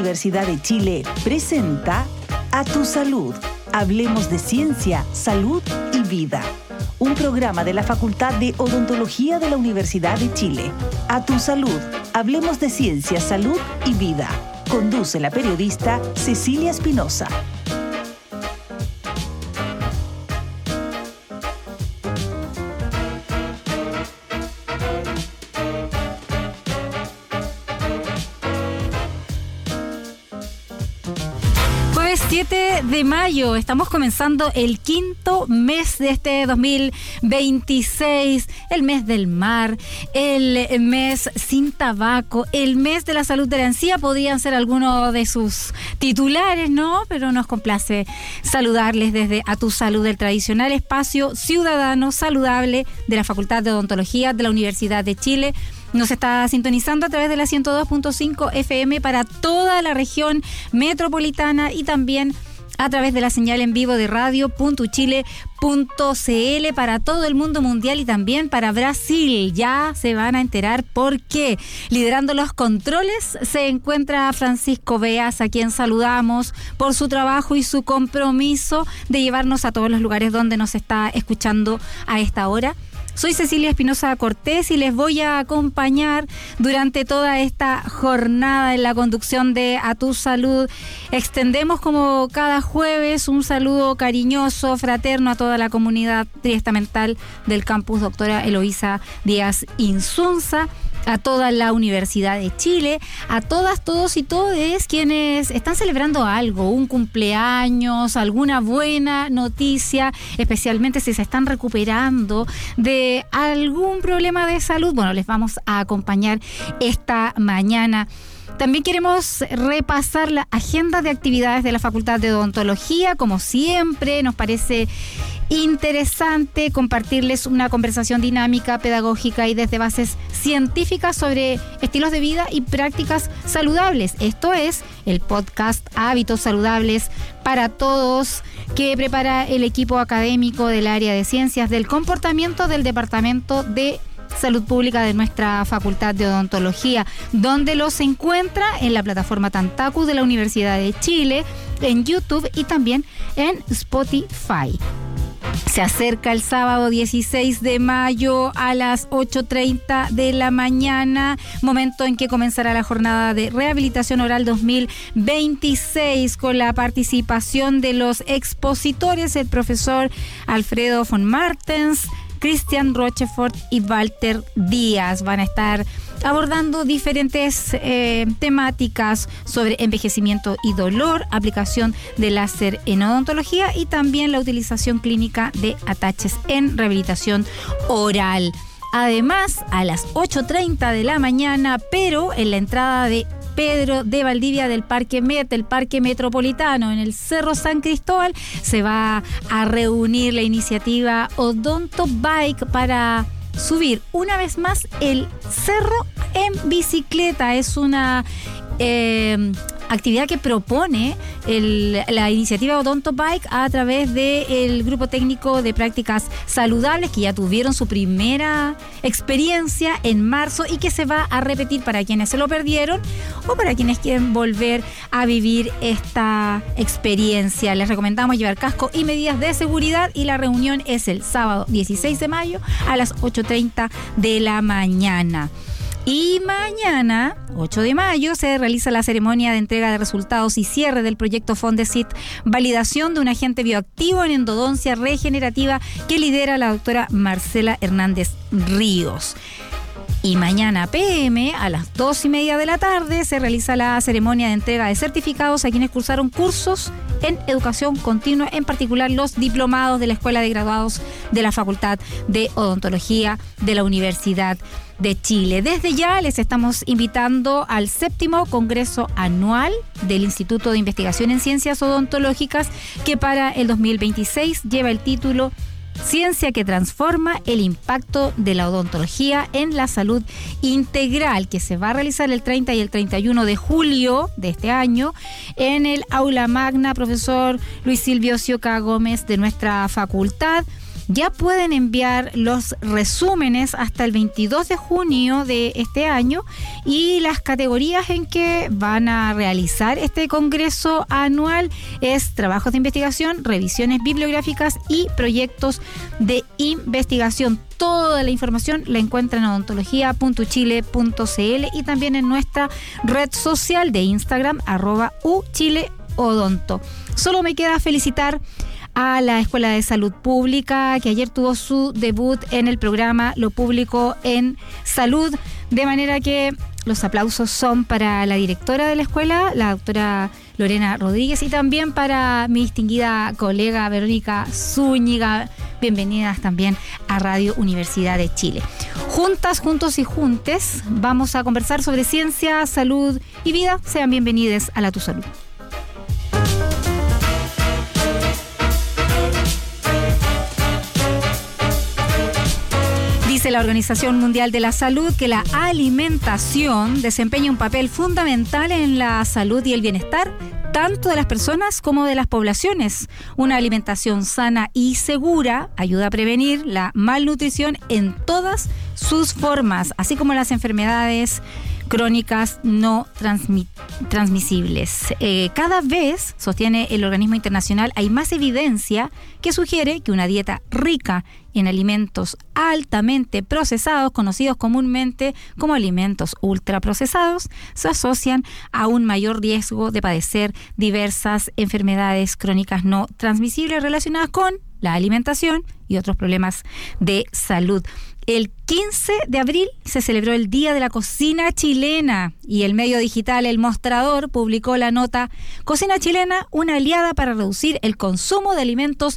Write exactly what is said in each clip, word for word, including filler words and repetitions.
Universidad de Chile presenta A Tu Salud. Hablemos de ciencia, salud y vida. Un programa de la Facultad de Odontología de la Universidad de Chile. A Tu Salud. Hablemos de ciencia, salud y vida. Conduce la periodista Cecilia Espinosa. siete de mayo, estamos comenzando el quinto mes de este dos mil veintiséis, el mes del mar, el mes sin tabaco, el mes de la salud de la encía, podrían ser algunos de sus titulares, ¿no? Pero nos complace saludarles desde A Tu Salud, el tradicional espacio ciudadano saludable de la Facultad de Odontología de la Universidad de Chile. Nos está sintonizando a través de la ciento dos punto cinco F M para toda la región metropolitana y también a través de la señal en vivo de radio punto chile punto c l para todo el mundo mundial y también para Brasil. Ya se van a enterar por qué. Liderando los controles se encuentra Francisco Beas, a quien saludamos por su trabajo y su compromiso de llevarnos a todos los lugares donde nos está escuchando a esta hora. Soy Cecilia Espinosa Cortés y les voy a acompañar durante toda esta jornada en la conducción de A Tu Salud. Extendemos como cada jueves un saludo cariñoso, fraterno a toda la comunidad triestamental del campus Doctora Eloísa Díaz Insunza, a toda la Universidad de Chile, a todas, todos y todes quienes están celebrando algo, un cumpleaños, alguna buena noticia, especialmente si se están recuperando de algún problema de salud. Bueno, les vamos a acompañar esta mañana. También queremos repasar la agenda de actividades de la Facultad de Odontología. Como siempre, nos parece interesante compartirles una conversación dinámica, pedagógica y desde bases científicas sobre estilos de vida y prácticas saludables. Esto es el podcast Hábitos Saludables para Todos, que prepara el equipo académico del área de Ciencias del Comportamiento del Departamento de Salud Pública de nuestra Facultad de Odontología, donde los encuentra en la plataforma Tantaku de la Universidad de Chile, en YouTube y también en Spotify. Se acerca el sábado dieciséis de mayo a las ocho treinta de la mañana, momento en que comenzará la jornada de rehabilitación oral dos mil veintiséis con la participación de los expositores, el profesor Alfredo von Martens, Cristian Rochefort y Walter Díaz. Van a estar abordando diferentes eh, temáticas sobre envejecimiento y dolor, aplicación de láser en odontología y también la utilización clínica de ataches en rehabilitación oral. Además, a las ocho treinta de la mañana, pero en la entrada de Pedro de Valdivia del Parque Met, el Parque Metropolitano, en el Cerro San Cristóbal, se va a reunir la iniciativa Odonto Bike para subir una vez más el cerro en bicicleta. Es una eh, actividad que propone el, la iniciativa Odonto Bike a través del Grupo Técnico de Prácticas Saludables, que ya tuvieron su primera experiencia en marzo y que se va a repetir para quienes se lo perdieron o para quienes quieren volver a vivir esta experiencia. Les recomendamos llevar casco y medidas de seguridad y la reunión es el sábado dieciséis de mayo a las ocho treinta de la mañana. Y mañana, ocho de mayo, se realiza la ceremonia de entrega de resultados y cierre del proyecto Fondesit, validación de un agente bioactivo en endodoncia regenerativa que lidera la doctora Marcela Hernández Ríos. Y mañana P M a las dos y media de la tarde se realiza la ceremonia de entrega de certificados a quienes cursaron cursos en educación continua, en particular los diplomados de la Escuela de Graduados de la Facultad de Odontología de la Universidad de Chile. Desde ya les estamos invitando al séptimo Congreso Anual del Instituto de Investigación en Ciencias Odontológicas, que para el dos mil veintiséis lleva el título Ciencia que transforma el impacto de la odontología en la salud integral, que se va a realizar el treinta y el treinta y uno de julio de este año en el Aula Magna Profesor Luis Silvio Sioca Gómez de nuestra facultad. ya pueden enviar los resúmenes hasta el veintidós de junio de este año y las categorías en que van a realizar este congreso anual es trabajos de investigación, revisiones bibliográficas y proyectos de investigación. Toda la información la encuentran en odontología punto chile punto c l y también en nuestra red social de Instagram, arroba uchileodonto. Solo me queda felicitar a la Escuela de Salud Pública, que ayer tuvo su debut en el programa Lo Público en Salud, de manera que los aplausos son para la directora de la escuela, la doctora Lorena Rodríguez, y también para mi distinguida colega Verónica Zúñiga. Bienvenidas también a Radio Universidad de Chile. Juntas, juntos y juntes, vamos a conversar sobre ciencia, salud y vida. Sean bienvenidos a La Tu Salud. Dice la Organización Mundial de la Salud que la alimentación desempeña un papel fundamental en la salud y el bienestar tanto de las personas como de las poblaciones. Una alimentación sana y segura ayuda a prevenir la malnutrición en todas sus formas, así como las enfermedades crónicas no transmi- transmisibles. Eh, cada vez, sostiene el organismo internacional, hay más evidencia que sugiere que una dieta rica en alimentos altamente procesados, conocidos comúnmente como alimentos ultraprocesados, se asocian a un mayor riesgo de padecer diversas enfermedades crónicas no transmisibles relacionadas con la alimentación y otros problemas de salud. El quince de abril se celebró el Día de la Cocina Chilena y el medio digital El Mostrador publicó la nota Cocina Chilena, una aliada para reducir el consumo de alimentos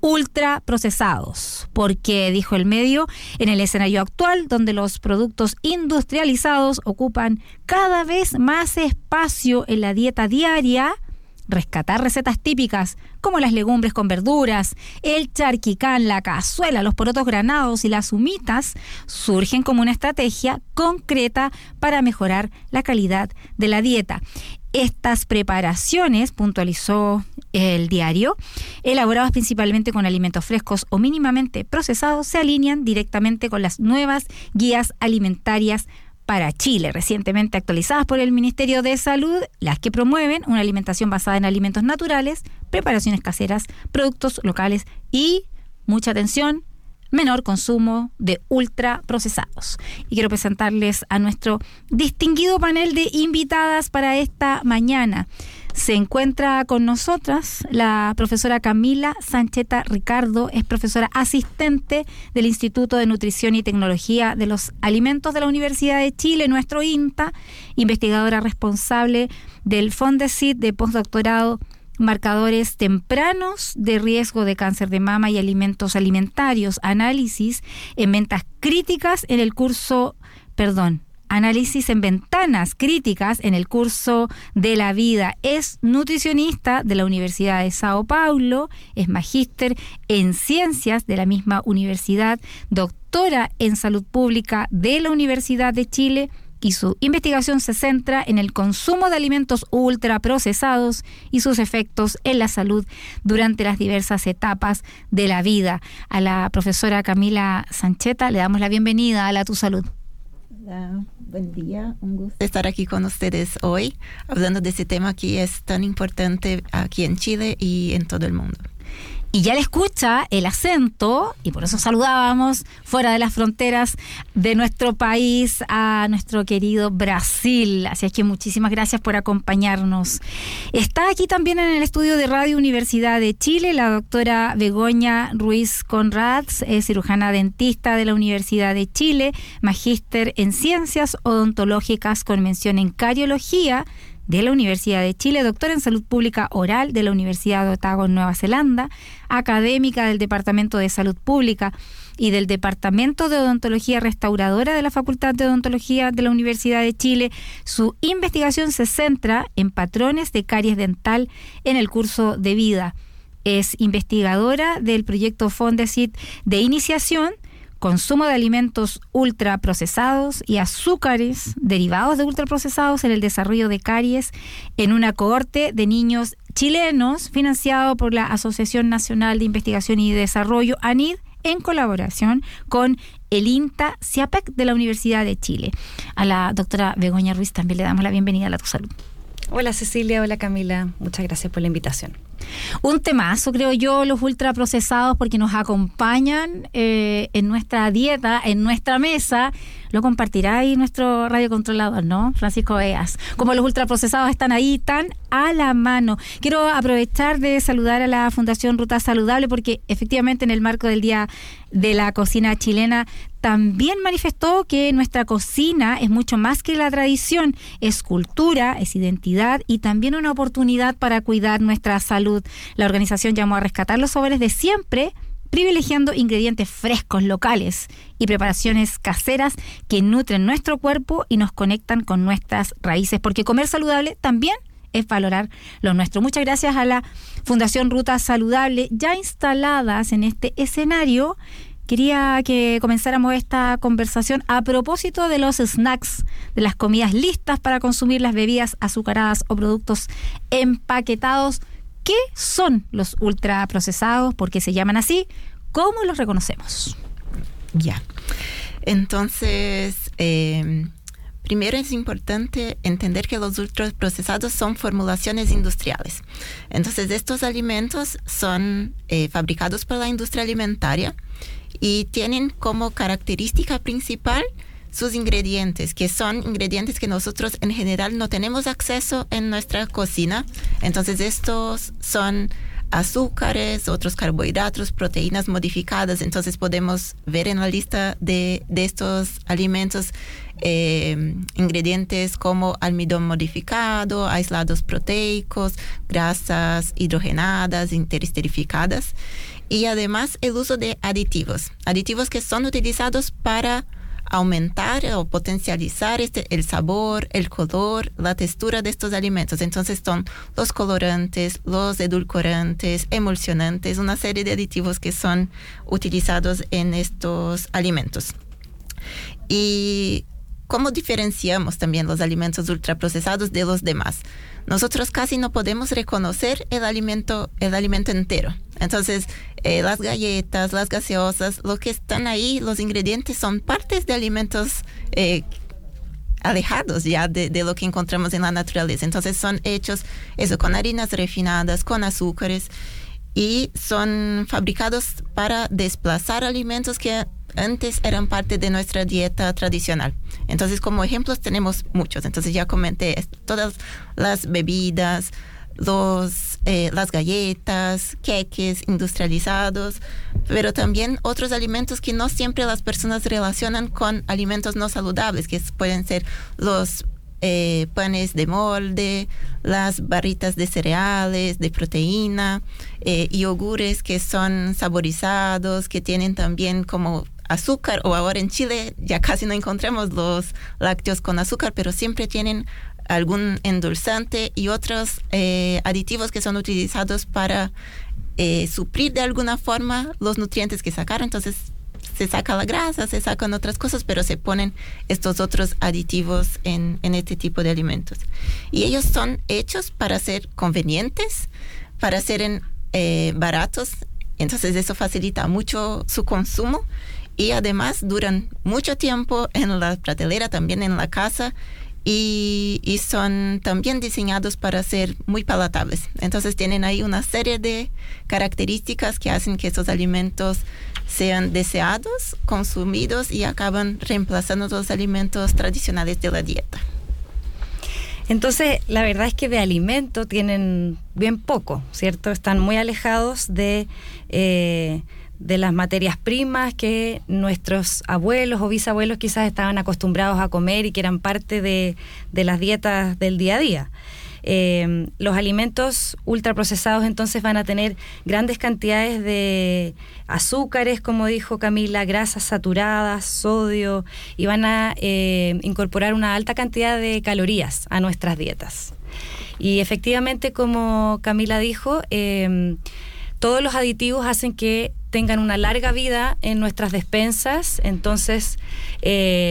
ultraprocesados. Porque, dijo el medio, en el escenario actual, donde los productos industrializados ocupan cada vez más espacio en la dieta diaria, rescatar recetas típicas como las legumbres con verduras, el charquicán, la cazuela, los porotos granados y las humitas surgen como una estrategia concreta para mejorar la calidad de la dieta. Estas preparaciones, puntualizó el diario, elaboradas principalmente con alimentos frescos o mínimamente procesados, se alinean directamente con las nuevas guías alimentarias para Chile, recientemente actualizadas por el Ministerio de Salud, las que promueven una alimentación basada en alimentos naturales, preparaciones caseras, productos locales y, mucha atención, menor consumo de ultraprocesados. Y quiero presentarles a nuestro distinguido panel de invitadas para esta mañana. Se encuentra con nosotras la profesora Camila Sancheta Ricardo, es profesora asistente del Instituto de Nutrición y Tecnología de los Alimentos de la Universidad de Chile, nuestro INTA, investigadora responsable del Fondesit de postdoctorado Marcadores tempranos de riesgo de cáncer de mama y alimentos alimentarios, análisis en ventas críticas en el curso, perdón, análisis en ventanas críticas en el curso de la vida. Es nutricionista de la Universidad de Sao Paulo, es magíster en ciencias de la misma universidad, doctora en salud pública de la Universidad de Chile, y su investigación se centra en el consumo de alimentos ultraprocesados y sus efectos en la salud durante las diversas etapas de la vida. A la profesora Camila Sancheta le damos la bienvenida a La Tu Salud. Hola, buen día, un gusto estar aquí con ustedes hoy, hablando de ese tema que es tan importante aquí en Chile y en todo el mundo. Y ya le escucha el acento, y por eso saludábamos fuera de las fronteras de nuestro país a nuestro querido Brasil. Así es que muchísimas gracias por acompañarnos. Está aquí también en el estudio de Radio Universidad de Chile la doctora Begoña Ruiz Conrads, es cirujana dentista de la Universidad de Chile, magíster en ciencias odontológicas con mención en cariología de la Universidad de Chile, doctora en Salud Pública Oral de la Universidad de Otago en Nueva Zelanda, académica del Departamento de Salud Pública y del Departamento de Odontología Restauradora de la Facultad de Odontología de la Universidad de Chile. Su investigación se centra en patrones de caries dental en el curso de vida. Es investigadora del proyecto Fondesit de iniciación, consumo de alimentos ultraprocesados y azúcares derivados de ultraprocesados en el desarrollo de caries en una cohorte de niños chilenos financiado por la Asociación Nacional de Investigación y Desarrollo, ANID, en colaboración con el INTA CIAPEC de la Universidad de Chile. A la doctora Begoña Ruiz también le damos la bienvenida a La Tu Salud. Hola Cecilia, hola Camila, muchas gracias por la invitación. Un temazo, creo yo, los ultraprocesados, porque nos acompañan eh, en nuestra dieta, en nuestra mesa. Lo compartirá ahí nuestro radiocontrolador, ¿no? Francisco Eas. Como los ultraprocesados están ahí tan a la mano. Quiero aprovechar de saludar a la Fundación Ruta Saludable, porque efectivamente en el marco del Día de la Cocina Chilena también manifestó que nuestra cocina es mucho más que la tradición, es cultura, es identidad y también una oportunidad para cuidar nuestra salud. La organización llamó a rescatar los sabores de siempre, privilegiando ingredientes frescos, locales y preparaciones caseras que nutren nuestro cuerpo y nos conectan con nuestras raíces, porque comer saludable también es valorar lo nuestro. Muchas gracias a la Fundación Ruta Saludable, ya instaladas en este escenario. Quería que comenzáramos esta conversación a propósito de los snacks, de las comidas listas para consumir, las bebidas azucaradas o productos empaquetados. ¿Qué son los ultraprocesados? ¿Por qué se llaman así? ¿Cómo los reconocemos? Ya. Entonces, eh, primero es importante entender que los ultraprocesados son formulaciones industriales. Entonces, estos alimentos son eh, fabricados por la industria alimentaria y tienen como característica principal sus ingredientes, que son ingredientes que nosotros en general no tenemos acceso en nuestra cocina. Entonces estos son azúcares, otros carbohidratos, proteínas modificadas. Entonces podemos ver en la lista de, de estos alimentos eh, ingredientes como almidón modificado, aislados proteicos, grasas hidrogenadas, interesterificadas. Y además el uso de aditivos, aditivos que son utilizados para aumentar o potencializar este, el sabor, el color, la textura de estos alimentos. Entonces son los colorantes, los edulcorantes, emulsionantes, una serie de aditivos que son utilizados en estos alimentos. Y ¿cómo diferenciamos también los alimentos ultraprocesados de los demás? Nosotros casi no podemos reconocer el alimento, el alimento entero. Entonces, eh, las galletas, las gaseosas, lo que están ahí, los ingredientes son partes de alimentos eh, alejados ya de, de lo que encontramos en la naturaleza. Entonces, son hechos eso con harinas refinadas, con azúcares, y son fabricados para desplazar alimentos que antes eran parte de nuestra dieta tradicional. Entonces, como ejemplos tenemos muchos. Entonces, ya comenté esto, todas las bebidas, los, eh, las galletas, queques industrializados, pero también otros alimentos que no siempre las personas relacionan con alimentos no saludables, que pueden ser los eh, panes de molde, las barritas de cereales, de proteína, eh, yogures que son saborizados, que tienen también como azúcar, o ahora en Chile ya casi no encontramos los lácteos con azúcar, pero siempre tienen algún endulzante y otros eh, aditivos que son utilizados para eh, suplir de alguna forma los nutrientes que sacaron. Entonces se saca la grasa, se sacan otras cosas, pero se ponen estos otros aditivos en, en este tipo de alimentos. Y ellos son hechos para ser convenientes, para ser eh, baratos. Entonces eso facilita mucho su consumo. Y además duran mucho tiempo en la prateleira, también en la casa, y, y son también diseñados para ser muy palatables. Entonces tienen ahí una serie de características que hacen que estos alimentos sean deseados, consumidos y acaban reemplazando los alimentos tradicionales de la dieta. Entonces, la verdad es que de alimento tienen bien poco, ¿cierto? Están muy alejados de... Eh, de las materias primas que nuestros abuelos o bisabuelos quizás estaban acostumbrados a comer y que eran parte de, de las dietas del día a día. Eh, los alimentos ultraprocesados entonces van a tener grandes cantidades de azúcares, como dijo Camila, grasas saturadas, sodio, y van a eh, incorporar una alta cantidad de calorías a nuestras dietas. Y efectivamente, como Camila dijo, eh, todos los aditivos hacen que tengan una larga vida en nuestras despensas. Entonces eh,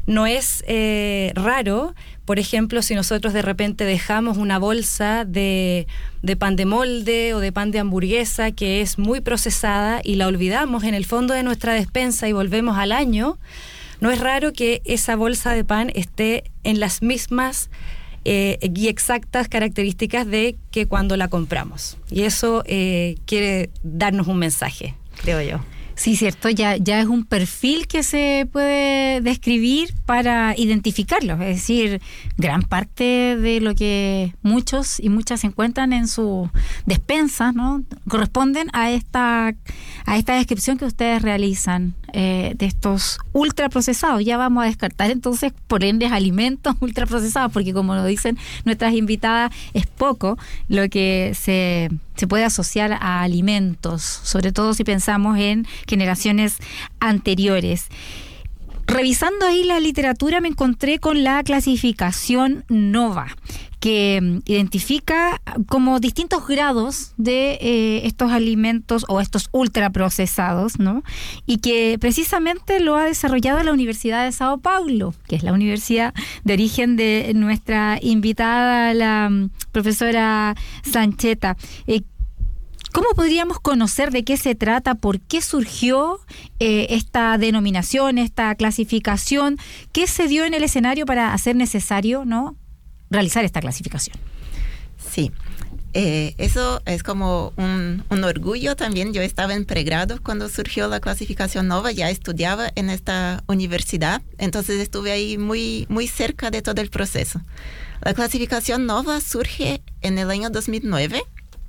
no es eh, raro, por ejemplo, si nosotros de repente dejamos una bolsa de, de pan de molde o de pan de hamburguesa que es muy procesada y la olvidamos en el fondo de nuestra despensa y volvemos al año, no es raro que esa bolsa de pan esté en las mismas eh, y exactas características de que cuando la compramos. Y eso eh, quiere darnos un mensaje, creo yo. Sí, cierto, ya, ya es un perfil que se puede describir para identificarlos, es decir, gran parte de lo que muchos y muchas encuentran en su despensa, ¿no?, corresponden a esta, a esta descripción que ustedes realizan eh, de estos ultraprocesados. Ya vamos a descartar entonces, por ende, alimentos ultraprocesados, porque como lo dicen nuestras invitadas, es poco lo que se... se puede asociar a alimentos, sobre todo si pensamos en generaciones anteriores. Revisando ahí la literatura me encontré con la clasificación NOVA, que identifica como distintos grados de eh, estos alimentos o estos ultraprocesados, ¿no? Y que precisamente lo ha desarrollado la Universidad de Sao Paulo, que es la universidad de origen de nuestra invitada, la um, profesora Sancheta. Eh, ¿Cómo podríamos conocer de qué se trata? ¿Por qué surgió eh, esta denominación, esta clasificación? ¿Qué se dio en el escenario para hacer necesario, ¿no?, realizar esta clasificación? Sí, eh, eso es como un, un orgullo también. Yo estaba en pregrado cuando surgió la clasificación NOVA, ya estudiaba en esta universidad, entonces estuve ahí muy, muy cerca de todo el proceso. La clasificación NOVA surge en el año dos mil nueve.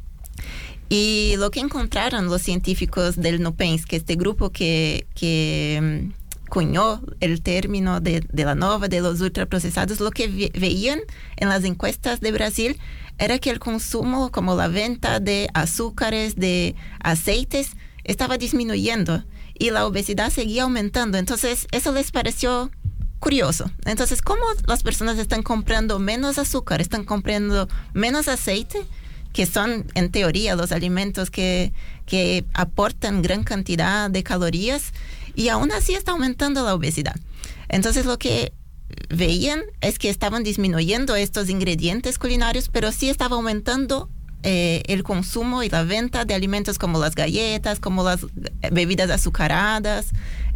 Y lo que encontraron los científicos del NUPENS, que este grupo que, que um, cuñó el término de, de la NOVA, de los ultraprocesados, lo que ve, veían en las encuestas de Brasil era que el consumo, como la venta de azúcares, de aceites, estaba disminuyendo y la obesidad seguía aumentando. Entonces, eso les pareció curioso. Entonces, ¿cómo las personas están comprando menos azúcar, están comprando menos aceite, que son en teoría los alimentos que, que aportan gran cantidad de calorías, y aún así está aumentando la obesidad? Entonces lo que veían es que estaban disminuyendo estos ingredientes culinarios, pero sí estaba aumentando eh, el consumo y la venta de alimentos como las galletas, como las bebidas azucaradas,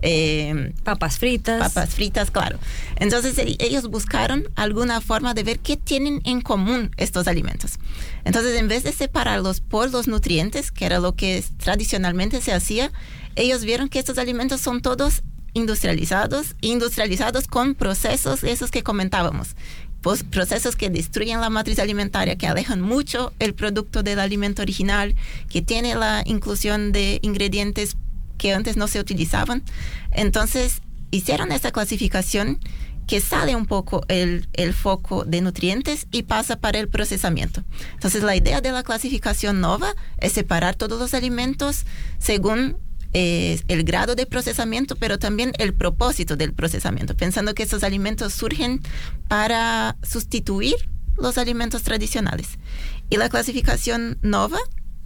eh, papas fritas. Papas fritas, claro. Entonces ellos buscaron alguna forma de ver qué tienen en común estos alimentos. Entonces, en vez de separarlos por los nutrientes, que era lo que tradicionalmente se hacía, ellos vieron que estos alimentos son todos industrializados, industrializados con procesos esos que comentábamos, pues, procesos que destruyen la matriz alimentaria, que alejan mucho el producto del alimento original, que tiene la inclusión de ingredientes que antes no se utilizaban. Entonces, hicieron esta clasificación que sale un poco el, el foco de nutrientes y pasa para el procesamiento. Entonces, la idea de la clasificación NOVA es separar todos los alimentos según eh, el grado de procesamiento, pero también el propósito del procesamiento, pensando que estos alimentos surgen para sustituir los alimentos tradicionales. Y la clasificación NOVA,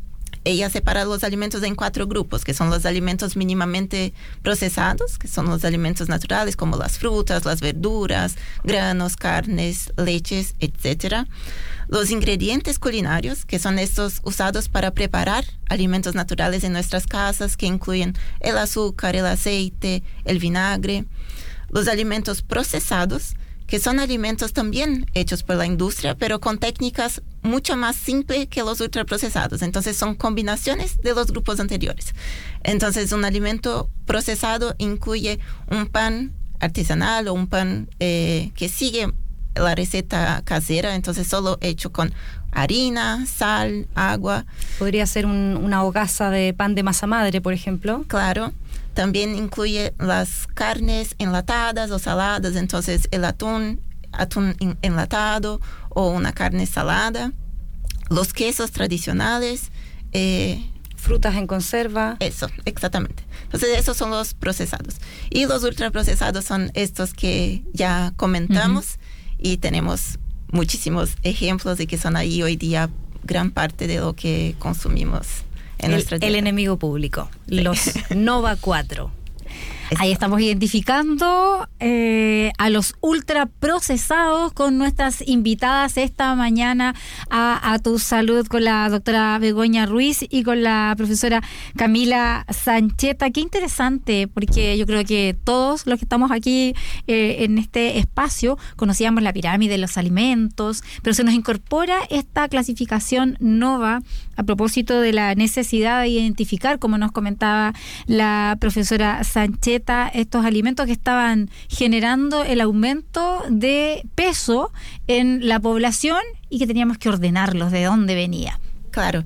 ella separa los alimentos en cuatro grupos, que son los alimentos mínimamente procesados, que son los alimentos naturales como las frutas, las verduras, granos, carnes, leches, etcétera. Los ingredientes culinarios, que son estos usados para preparar alimentos naturales en nuestras casas, que incluyen el azúcar, el aceite, el vinagre. Los alimentos procesados, que son alimentos también hechos por la industria, pero con técnicas mucho más simples que los ultraprocesados. Entonces, son combinaciones de los grupos anteriores. Entonces, un alimento procesado incluye un pan artesanal o un pan eh, que sigue la receta casera, entonces solo hecho con harina, sal, agua. Podría ser un, una hogaza de pan de masa madre, por ejemplo. Claro. También incluye las carnes enlatadas o saladas, entonces el atún, atún enlatado o una carne salada, los quesos tradicionales, eh, frutas en conserva. Eso, exactamente. Entonces esos son los procesados. Y los ultraprocesados son estos que ya comentamos, uh-huh. Y tenemos muchísimos ejemplos de que son ahí hoy día gran parte de lo que consumimos. El, el enemigo público, sí. Los NOVA cuatro. Ahí estamos identificando eh, a los ultraprocesados con nuestras invitadas esta mañana a, a Tu Salud, con la doctora Begoña Ruiz y con la profesora Camila Sancheta. Qué interesante, porque yo creo que todos los que estamos aquí eh, en este espacio conocíamos la pirámide de los alimentos, pero se nos incorpora esta clasificación nova a propósito de la necesidad de identificar, como nos comentaba la profesora Sancheta, estos alimentos que estaban generando el aumento de peso en la población y que teníamos que ordenarlos de dónde venía. Claro,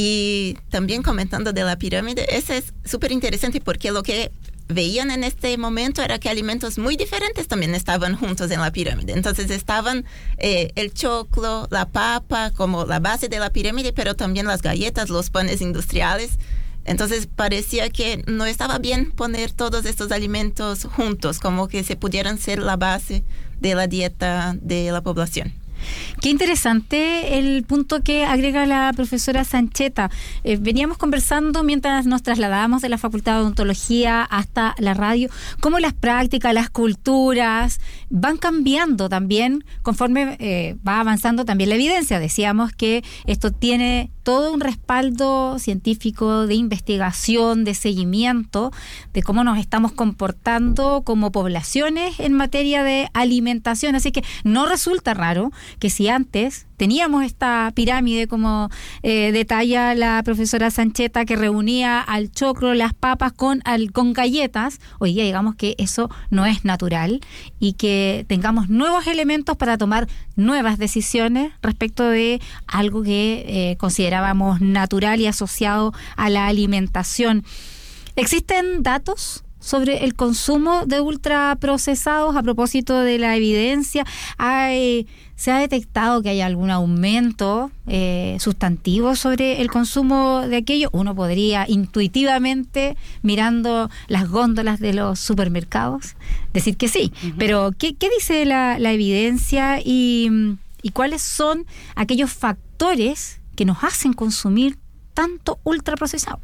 y también comentando de la pirámide, eso es súper interesante porque lo que veían en este momento era que alimentos muy diferentes también estaban juntos en la pirámide. Entonces estaban eh, el choclo, la papa como la base de la pirámide, pero también las galletas, los panes industriales. Entonces parecía que no estaba bien poner todos estos alimentos juntos, como que se pudieran ser la base de la dieta de la población. Qué interesante el punto que agrega la profesora Sancheta. Eh, veníamos conversando mientras nos trasladábamos de la Facultad de Odontología hasta la radio, cómo las prácticas, las culturas van cambiando también conforme eh, va avanzando también la evidencia. Decíamos que esto tiene todo un respaldo científico de investigación, de seguimiento, de cómo nos estamos comportando como poblaciones en materia de alimentación. Así que no resulta raro que si antes teníamos esta pirámide, como eh, detalla la profesora Sancheta, que reunía al choclo, las papas con, al, con galletas, hoy día digamos que eso no es natural y que tengamos nuevos elementos para tomar nuevas decisiones respecto de algo que eh, considerábamos natural y asociado a la alimentación. ¿Existen datos sobre el consumo de ultraprocesados a propósito de la evidencia? Hay, ¿Se ha detectado que hay algún aumento eh, sustantivo sobre el consumo de aquello? Uno podría intuitivamente, mirando las góndolas de los supermercados, decir que sí. Uh-huh. Pero, ¿qué, qué dice la, la evidencia y, y cuáles son aquellos factores que nos hacen consumir tanto ultraprocesado?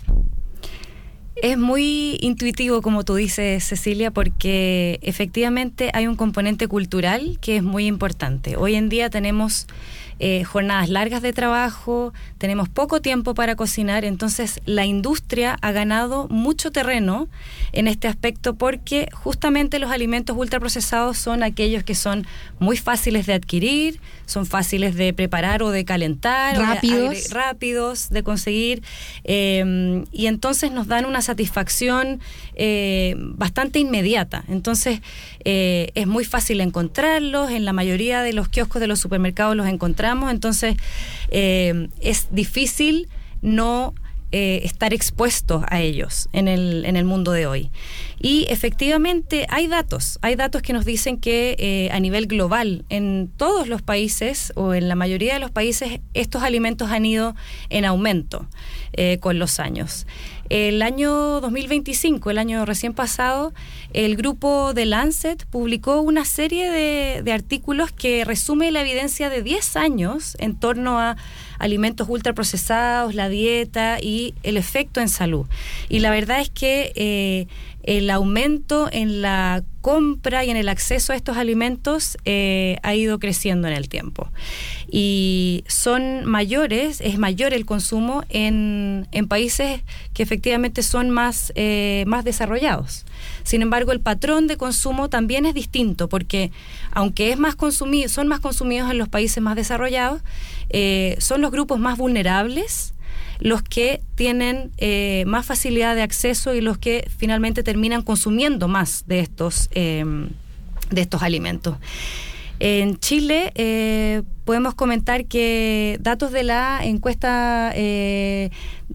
Es muy intuitivo, como tú dices, Cecilia, porque efectivamente hay un componente cultural que es muy importante. Hoy en día tenemos eh, jornadas largas de trabajo, tenemos poco tiempo para cocinar, entonces la industria ha ganado mucho terreno en este aspecto porque justamente los alimentos ultraprocesados son aquellos que son muy fáciles de adquirir, son fáciles de preparar o de calentar, rápidos, o de, agre- rápidos de conseguir, eh, y entonces nos dan una satisfacción eh, bastante inmediata. Entonces eh, es muy fácil encontrarlos, en la mayoría de los kioscos de los supermercados los encontramos, entonces eh, es difícil no Eh, estar expuestos a ellos en el, en el mundo de hoy. Y efectivamente hay datos, hay datos que nos dicen que eh, a nivel global, en todos los países o en la mayoría de los países, estos alimentos han ido en aumento eh, con los años. El año dos mil veinticinco, el año recién pasado, el grupo de Lancet publicó una serie de, de artículos que resume la evidencia de diez años en torno a alimentos ultraprocesados, la dieta y el efecto en salud. Y la verdad es que eh, el aumento en la compra y en el acceso a estos alimentos eh, ha ido creciendo en el tiempo. Y son mayores, es mayor el consumo en, en países que efectivamente son más, eh, más desarrollados. Sin embargo, el patrón de consumo también es distinto, porque aunque es más consumido, son más consumidos en los países más desarrollados, eh, son los grupos más vulnerables los que tienen eh, más facilidad de acceso y los que finalmente terminan consumiendo más de estos, eh, de estos alimentos. En Chile eh, podemos comentar que datos de la encuesta eh,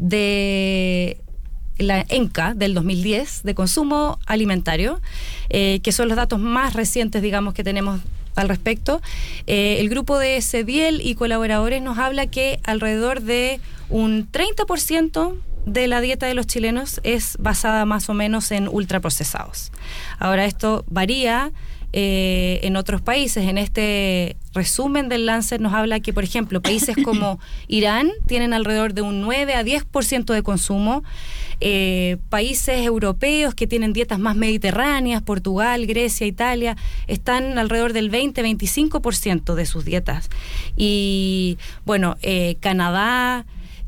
de la ENCA del dos mil diez de consumo alimentario, eh, que son los datos más recientes, digamos, que tenemos al respecto, eh, el grupo de Ceviel y colaboradores nos habla que alrededor de un treinta por ciento de la dieta de los chilenos es basada más o menos en ultraprocesados. Ahora, esto varía eh, en otros países. En este resumen del Lancet nos habla que, por ejemplo, países como Irán tienen alrededor de un nueve a diez por ciento de consumo, eh, países europeos que tienen dietas más mediterráneas, Portugal, Grecia, Italia, están alrededor del veinte a veinticinco por ciento de sus dietas. Y bueno, eh, Canadá,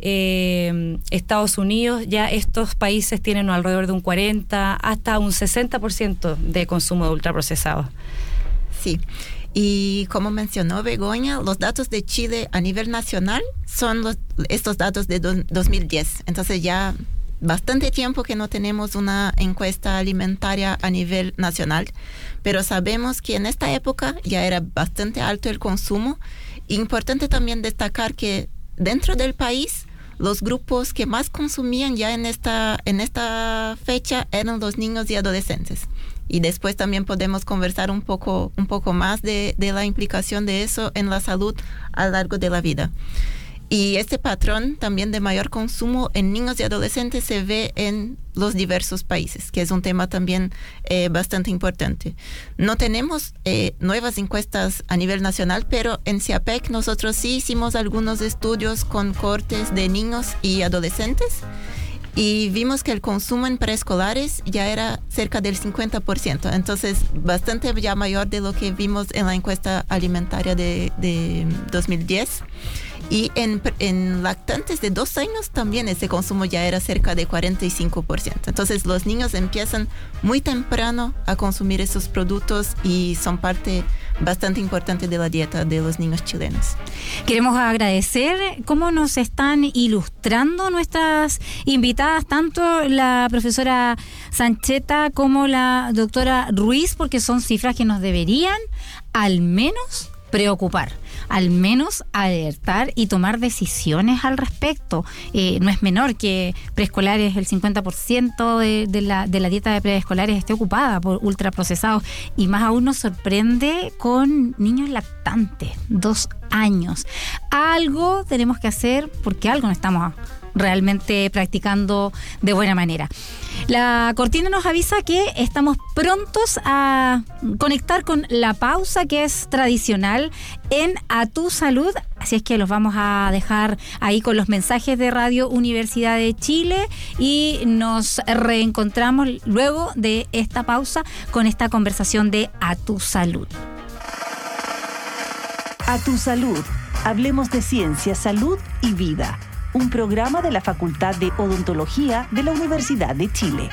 Eh, Estados Unidos, ya estos países tienen alrededor de un cuarenta hasta un sesenta por ciento de consumo de ultraprocesados. Sí, y como mencionó Begoña, los datos de Chile a nivel nacional son los, estos datos de do, dos mil diez, entonces ya bastante tiempo que no tenemos una encuesta alimentaria a nivel nacional, pero sabemos que en esta época ya era bastante alto el consumo. Importante también destacar que dentro del país los grupos que más consumían ya en esta, en esta fecha eran los niños y adolescentes. Y después también podemos conversar un poco, un poco más de, de la implicación de eso en la salud a lo largo de la vida. Y este patrón también de mayor consumo en niños y adolescentes se ve en los diversos países, que es un tema también eh, bastante importante. No tenemos eh, nuevas encuestas a nivel nacional, pero en CIAPEC nosotros sí hicimos algunos estudios con cortes de niños y adolescentes y vimos que el consumo en preescolares ya era cerca del cincuenta por ciento, entonces bastante ya mayor de lo que vimos en la encuesta alimentaria de, de dos mil diez. Y en, en lactantes de dos años también ese consumo ya era cerca de cuarenta y cinco por ciento. Entonces los niños empiezan muy temprano a consumir esos productos y son parte bastante importante de la dieta de los niños chilenos. Queremos agradecer cómo nos están ilustrando nuestras invitadas, tanto la profesora Sancheta como la doctora Ruiz, porque son cifras que nos deberían al menos preocupar, al menos alertar y tomar decisiones al respecto. Eh, no es menor que preescolares, el cincuenta por ciento de, de, la, de la dieta de preescolares esté ocupada por ultraprocesados, y más aún nos sorprende con niños lactantes, dos años. Algo tenemos que hacer porque algo no estamos realmente practicando de buena manera. La cortina nos avisa que estamos prontos a conectar con la pausa, que es tradicional en A Tu Salud, así es que los vamos a dejar ahí con los mensajes de Radio Universidad de Chile y nos reencontramos luego de esta pausa con esta conversación de A Tu Salud. A Tu Salud, hablemos de ciencia, salud y vida. Un programa de la Facultad de Odontología de la Universidad de Chile.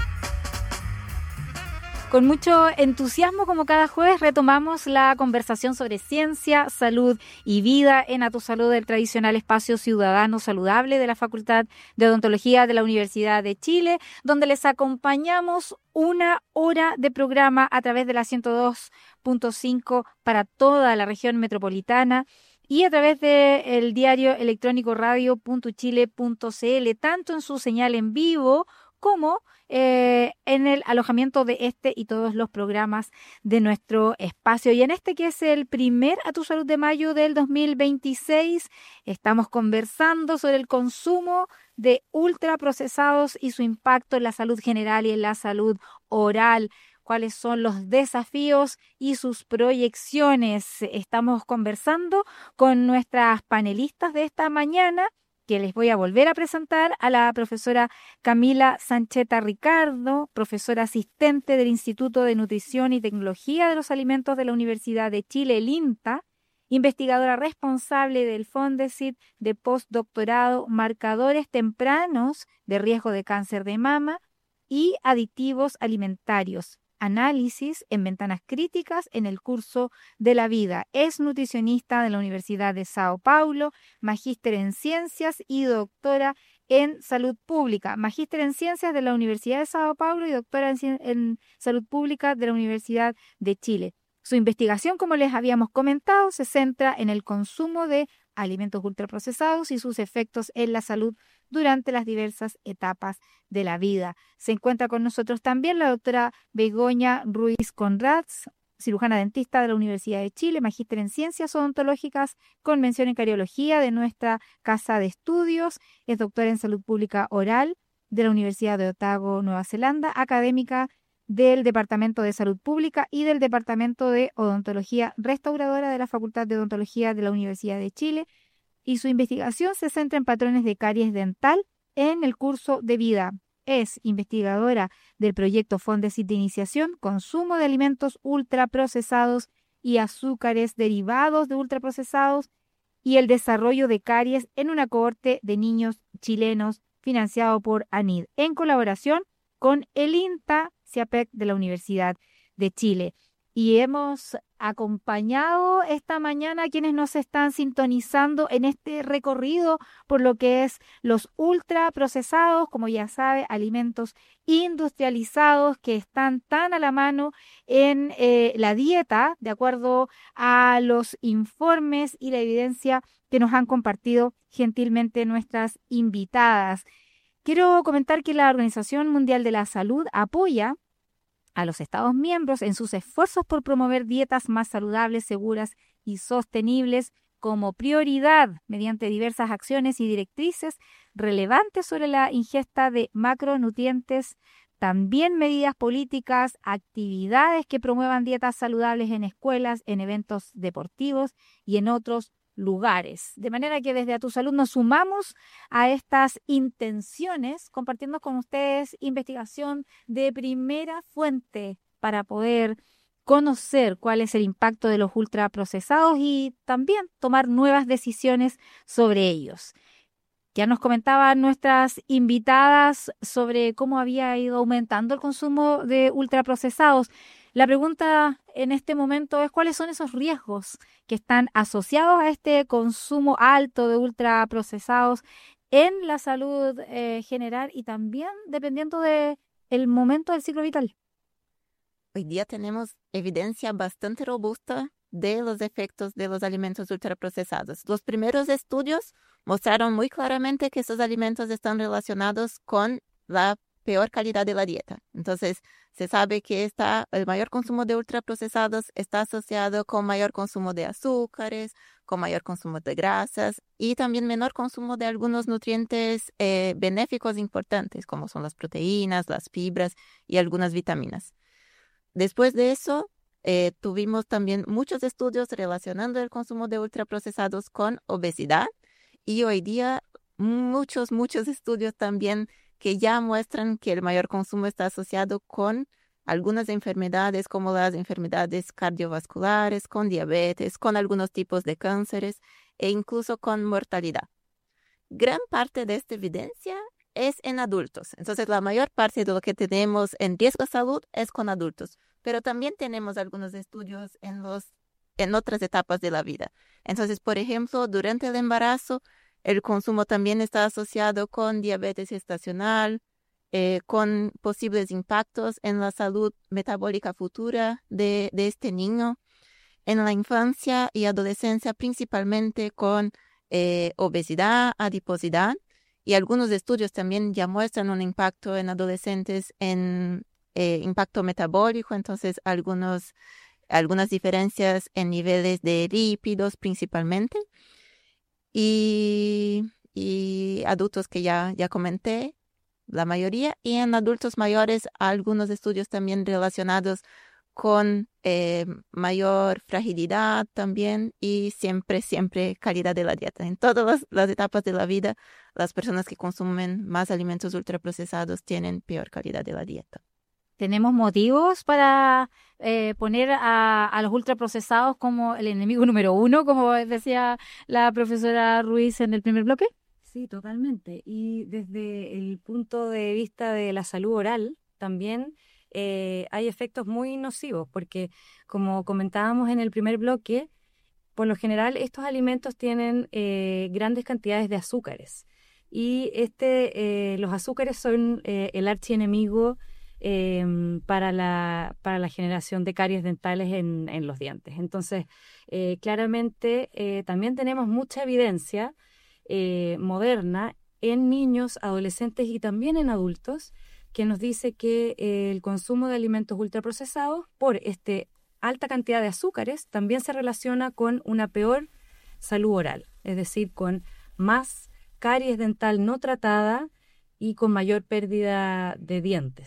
Con mucho entusiasmo, como cada jueves, retomamos la conversación sobre ciencia, salud y vida en A Tu Salud, el tradicional espacio ciudadano saludable de la Facultad de Odontología de la Universidad de Chile, donde les acompañamos una hora de programa a través de la ciento dos punto cinco para toda la región metropolitana, y a través del diario electrónico radio punto chile punto c l, tanto en su señal en vivo como eh, en el alojamiento de este y todos los programas de nuestro espacio. Y en este, que es el primer A Tu Salud de mayo del dos mil veintiséis, estamos conversando sobre el consumo de ultraprocesados y su impacto en la salud general y en la salud oral. Cuáles son los desafíos y sus proyecciones. Estamos conversando con nuestras panelistas de esta mañana, que les voy a volver a presentar: a la profesora Camila Sancheta Ricardo, profesora asistente del Instituto de Nutrición y Tecnología de los Alimentos de la Universidad de Chile, el INTA, investigadora responsable del Fondesit de postdoctorado Marcadores Tempranos de Riesgo de Cáncer de Mama y Aditivos Alimentarios, análisis en ventanas críticas en el curso de la vida. Es nutricionista de la Universidad de Sao Paulo, magíster en ciencias y doctora en salud pública. Magíster en ciencias de la Universidad de Sao Paulo y doctora en, en salud pública de la Universidad de Chile. Su investigación, como les habíamos comentado, se centra en el consumo de alimentos ultraprocesados y sus efectos en la salud durante las diversas etapas de la vida. Se encuentra con nosotros también la doctora Begoña Ruiz Conrads, cirujana dentista de la Universidad de Chile, magíster en ciencias odontológicas con mención en cariología de nuestra casa de estudios, es doctora en salud pública oral de la Universidad de Otago, Nueva Zelanda, académica del Departamento de Salud Pública y del Departamento de Odontología Restauradora de la Facultad de Odontología de la Universidad de Chile, y su investigación se centra en patrones de caries dental en el curso de vida. Es investigadora del proyecto Fondesit de Iniciación, Consumo de Alimentos Ultraprocesados y Azúcares Derivados de Ultraprocesados y el Desarrollo de Caries en una cohorte de niños chilenos, financiado por ANID, en colaboración con el INTA CIAPEC de la Universidad de Chile. Y hemos acompañado esta mañana a quienes nos están sintonizando en este recorrido por lo que es los ultraprocesados, como ya sabe, alimentos industrializados que están tan a la mano en eh, la dieta, de acuerdo a los informes y la evidencia que nos han compartido gentilmente nuestras invitadas. Quiero comentar que la Organización Mundial de la Salud apoya a los Estados miembros en sus esfuerzos por promover dietas más saludables, seguras y sostenibles como prioridad mediante diversas acciones y directrices relevantes sobre la ingesta de macronutrientes, también medidas políticas, actividades que promuevan dietas saludables en escuelas, en eventos deportivos y en otros lugares. De manera que desde A Tu Salud nos sumamos a estas intenciones, compartiendo con ustedes investigación de primera fuente para poder conocer cuál es el impacto de los ultraprocesados y también tomar nuevas decisiones sobre ellos. Ya nos comentaban nuestras invitadas sobre cómo había ido aumentando el consumo de ultraprocesados. La pregunta en este momento es cuáles son esos riesgos que están asociados a este consumo alto de ultraprocesados en la salud eh, general y también dependiendo del momento del ciclo vital. Hoy día tenemos evidencia bastante robusta de los efectos de los alimentos ultraprocesados. Los primeros estudios mostraron muy claramente que estos alimentos están relacionados con la peor calidad de la dieta. Entonces, se sabe que está, el mayor consumo de ultraprocesados está asociado con mayor consumo de azúcares, con mayor consumo de grasas y también menor consumo de algunos nutrientes eh, benéficos importantes, como son las proteínas, las fibras y algunas vitaminas. Después de eso, eh, tuvimos también muchos estudios relacionando el consumo de ultraprocesados con obesidad y hoy día muchos, muchos estudios también que ya muestran que el mayor consumo está asociado con algunas enfermedades como las enfermedades cardiovasculares, con diabetes, con algunos tipos de cánceres e incluso con mortalidad. Gran parte de esta evidencia es en adultos. Entonces, la mayor parte de lo que tenemos en riesgo de salud es con adultos, pero también tenemos algunos estudios en, los, en otras etapas de la vida. Entonces, por ejemplo, durante el embarazo, el consumo también está asociado con diabetes gestacional, eh, con posibles impactos en la salud metabólica futura de, de este niño. En la infancia y adolescencia, principalmente con eh, obesidad, adiposidad. Y algunos estudios también ya muestran un impacto en adolescentes en eh, impacto metabólico, entonces algunos, algunas diferencias en niveles de lípidos principalmente. Y, y adultos que ya, ya comenté, la mayoría, y en adultos mayores algunos estudios también relacionados con eh, mayor fragilidad también y siempre, siempre calidad de la dieta. En todas las, las etapas de la vida, las personas que consumen más alimentos ultraprocesados tienen peor calidad de la dieta. ¿Tenemos motivos para eh, poner a, a los ultraprocesados como el enemigo número uno, como decía la profesora Ruiz en el primer bloque? Sí, totalmente. Y desde el punto de vista de la salud oral, también eh, hay efectos muy nocivos, porque como comentábamos en el primer bloque, por lo general estos alimentos tienen eh, grandes cantidades de azúcares. Y este, eh, los azúcares son eh, el archienemigo Eh, para, la, para la generación de caries dentales en, en los dientes. Entonces, eh, claramente eh, también tenemos mucha evidencia eh, moderna en niños, adolescentes y también en adultos que nos dice que eh, el consumo de alimentos ultraprocesados por esta alta cantidad de azúcares también se relaciona con una peor salud oral, es decir, con más caries dental no tratada y con mayor pérdida de dientes.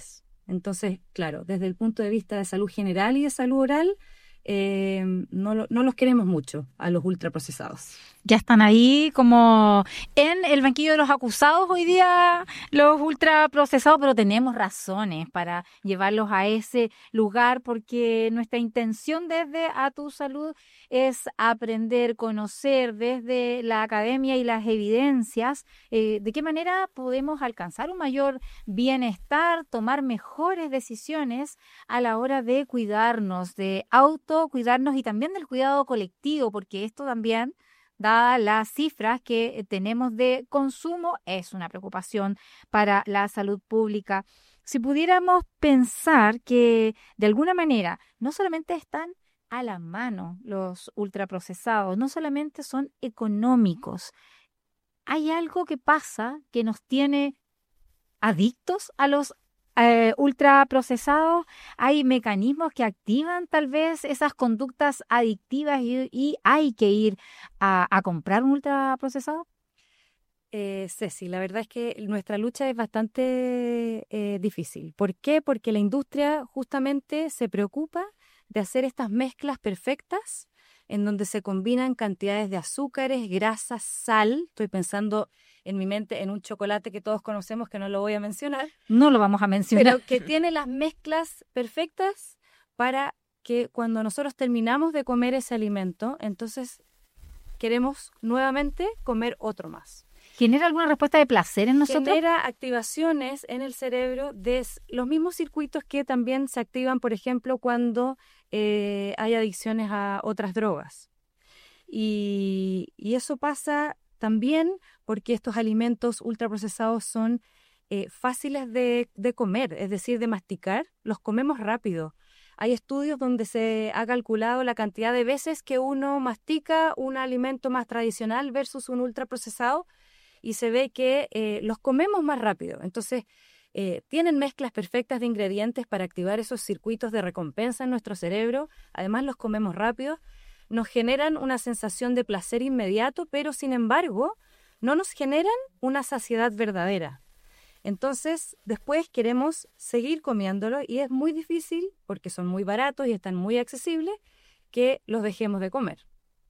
Entonces, claro, desde el punto de vista de salud general y de salud oral, eh, no, lo, no los queremos mucho a los ultraprocesados. Ya están ahí como en el banquillo de los acusados hoy día los ultraprocesados, pero tenemos razones para llevarlos a ese lugar porque nuestra intención desde A Tu Salud es aprender, conocer desde la academia y las evidencias eh, de qué manera podemos alcanzar un mayor bienestar, tomar mejores decisiones a la hora de cuidarnos, de autocuidarnos y también del cuidado colectivo, porque esto también, dadas las cifras que tenemos de consumo, es una preocupación para la salud pública. Si pudiéramos pensar que de alguna manera no solamente están a la mano los ultraprocesados, no solamente son económicos, hay algo que pasa que nos tiene adictos a los Eh, ultraprocesados, hay mecanismos que activan tal vez esas conductas adictivas y, y hay que ir a, a comprar un ultraprocesado. Eh, Ceci, la verdad es que nuestra lucha es bastante eh, difícil. ¿Por qué? Porque la industria justamente se preocupa de hacer estas mezclas perfectas en donde se combinan cantidades de azúcares, grasas, sal. Estoy pensando en mi mente en un chocolate que todos conocemos, que no lo voy a mencionar. No lo vamos a mencionar. Pero que tiene las mezclas perfectas para que cuando nosotros terminamos de comer ese alimento, entonces queremos nuevamente comer otro más. ¿Genera alguna respuesta de placer en nosotros? Genera activaciones en el cerebro de los mismos circuitos que también se activan, por ejemplo, cuando eh, hay adicciones a otras drogas. Y, y eso pasa también porque estos alimentos ultraprocesados son eh, fáciles de, de comer, es decir, de masticar, los comemos rápido. Hay estudios donde se ha calculado la cantidad de veces que uno mastica un alimento más tradicional versus un ultraprocesado y se ve que eh, los comemos más rápido. Entonces, eh, tienen mezclas perfectas de ingredientes para activar esos circuitos de recompensa en nuestro cerebro. Además, los comemos rápido. Nos generan una sensación de placer inmediato, pero sin embargo, no nos generan una saciedad verdadera. Entonces, después queremos seguir comiéndolo y es muy difícil, porque son muy baratos y están muy accesibles, que los dejemos de comer.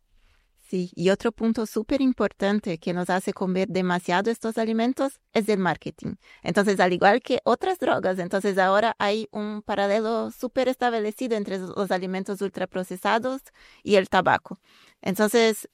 Sí, y otro punto súper importante que nos hace comer demasiado estos alimentos es el marketing. Entonces, al igual que otras drogas, entonces ahora hay un paralelo súper establecido entre los alimentos ultraprocesados y el tabaco. Entonces,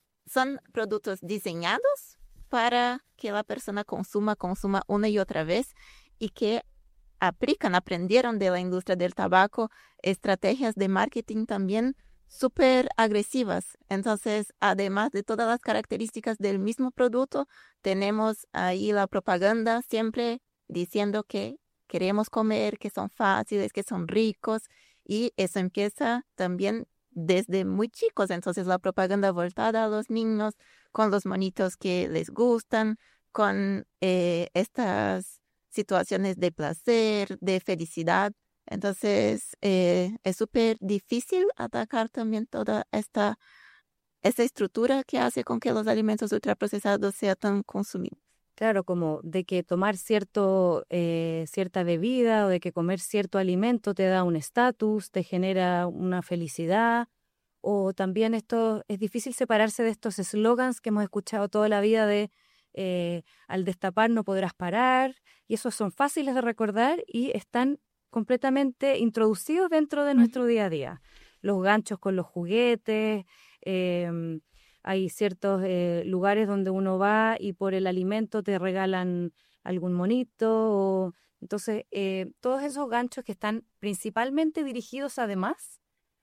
son productos diseñados para que la persona consuma, consuma una y otra vez y que aplican, aprendieron de la industria del tabaco estrategias de marketing también súper agresivas. Entonces, además de todas las características del mismo producto, tenemos ahí la propaganda siempre diciendo que queremos comer, que son fáciles, que son ricos, y eso empieza también desde muy chicos. Entonces, la propaganda voltada a los niños con los monitos que les gustan, con eh, estas situaciones de placer, de felicidad. Entonces, eh, es súper difícil atacar también toda esta, esta estructura que hace con que los alimentos ultraprocesados sean tan consumidos. Claro, como de que tomar cierto, eh, cierta bebida o de que comer cierto alimento te da un estatus, te genera una felicidad. O también esto es difícil separarse de estos eslogans que hemos escuchado toda la vida de eh, al destapar no podrás parar. Y esos son fáciles de recordar y están completamente introducidos dentro de nuestro día a día. Los ganchos con los juguetes, eh, hay ciertos eh, lugares donde uno va y por el alimento te regalan algún monito. O, entonces, eh, todos esos ganchos que están principalmente dirigidos además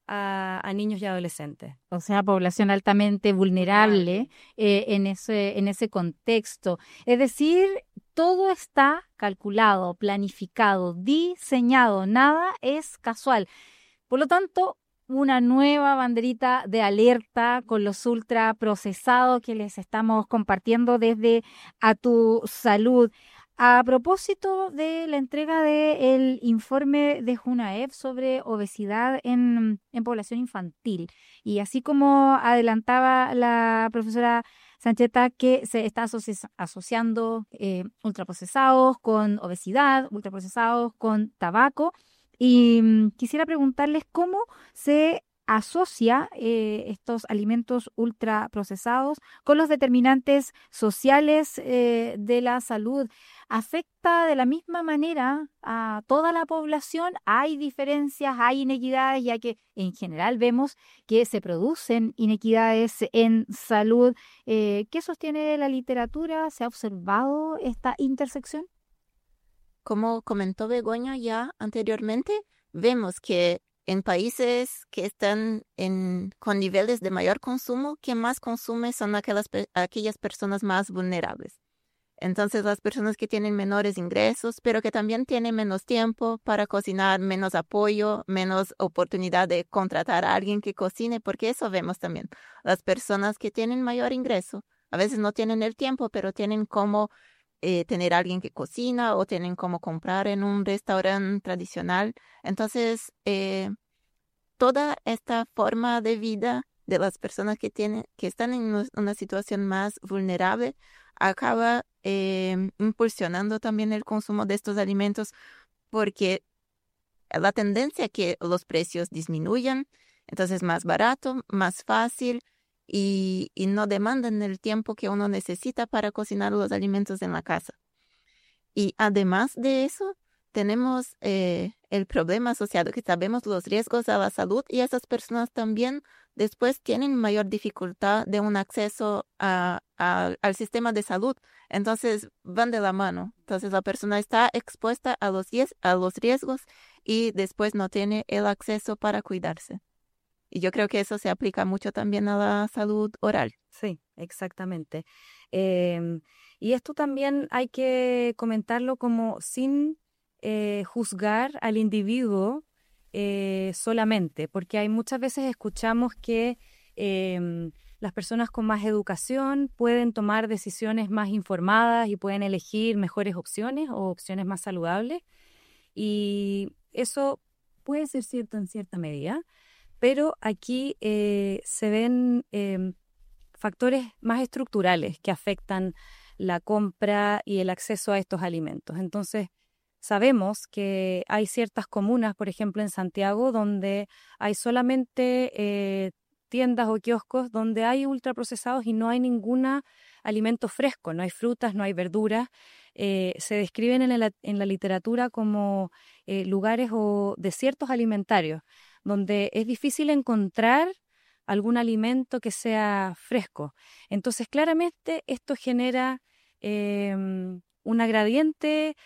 a, a niños y adolescentes. O sea, población altamente vulnerable eh, en ese, en ese contexto. Es decir, todo está calculado, planificado, diseñado, nada es casual. Por lo tanto, una nueva banderita de alerta con los ultraprocesados que les estamos compartiendo desde A Tu Salud. A propósito de la entrega del informe de Junaef sobre obesidad en, en población infantil, y así como adelantaba la profesora Sancheta, que se está asoci- asociando eh, ultraprocesados con obesidad, ultraprocesados con tabaco. Y mm, quisiera preguntarles cómo se asocia eh, estos alimentos ultraprocesados con los determinantes sociales eh, de la salud. ¿Afecta de la misma manera a toda la población? ¿Hay diferencias, hay inequidades, ya que en general vemos que se producen inequidades en salud? Eh, ¿qué sostiene la literatura? ¿Se ha observado esta intersección? Como comentó Begoña ya anteriormente, vemos que en países que están en, con niveles de mayor consumo, quien más consume son aquellas, pe- aquellas personas más vulnerables. Entonces, las personas que tienen menores ingresos, pero que también tienen menos tiempo para cocinar, menos apoyo, menos oportunidad de contratar a alguien que cocine, porque eso vemos también. Las personas que tienen mayor ingreso, a veces no tienen el tiempo, pero tienen cómo eh, tener a alguien que cocina o tienen cómo comprar en un restaurante tradicional. Entonces, eh, toda esta forma de vida de las personas que tienen, que están en una una situación más vulnerable acaba eh, impulsionando también el consumo de estos alimentos porque la tendencia es que los precios disminuyan, entonces más barato, más fácil y, y no demandan el tiempo que uno necesita para cocinar los alimentos en la casa. Y además de eso, tenemos eh, el problema asociado que sabemos los riesgos a la salud y esas personas también después tienen mayor dificultad de un acceso a, a- al sistema de salud. Entonces van de la mano. Entonces la persona está expuesta a los, ries- a los riesgos y después no tiene el acceso para cuidarse. Y yo creo que eso se aplica mucho también a la salud oral. Sí, exactamente. Em, y esto también hay que comentarlo como sin eh, juzgar al individuo eh, solamente, porque hay muchas veces escuchamos que em, las personas con más educación pueden tomar decisiones más informadas y pueden elegir mejores opciones o opciones más saludables. Y eso puede ser cierto en cierta medida, pero aquí eh, se ven em, factores más estructurales que afectan la compra y el acceso a estos alimentos. Entonces, sabemos que hay ciertas comunas, por ejemplo en Santiago, donde hay solamente eh, tiendas o kioscos donde hay ultraprocesados y no hay ningún alimento fresco, no hay frutas, no hay verduras. Eh, se describen en la, en la literatura como eh, lugares o desiertos alimentarios, donde es difícil encontrar algún alimento que sea fresco. Entonces, claramente esto genera eh, una gradiente